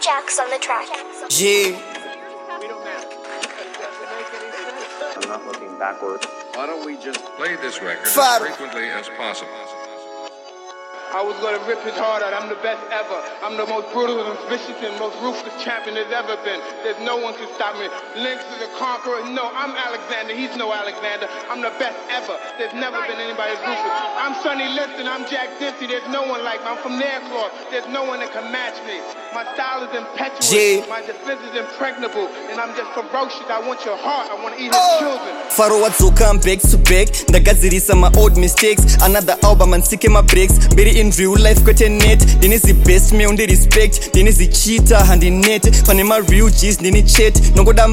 Jax on the track. Yeah. I'm not looking backwards. Why don't we just play this record Fire. as frequently as possible? I was gonna rip his heart out. I'm the best ever. I'm the most brutal and vicious and most ruthless champion there's ever been. There's no one can stop me. Lynx is a conqueror. No, I'm Alexander. He's no Alexander. I'm the best ever. There's never been anybody as ruthless. I'm Sonny Liston. I'm Jack Dempsey. There's no one like me. I'm from Nairclaw. There's no one that can match me. My style is impetuous. Yeah. My defense is impregnable. And I'm just ferocious. I want your heart. I want to eat his children. Faro wadzoka I'm back to back ndagadzirisa my old mistakes. Another album and seeking my breaks. Very in real life kwete net. Dini zi best me undi respect. Dini zi cheater handi net. Pane ma real G's dini chat. Nongoda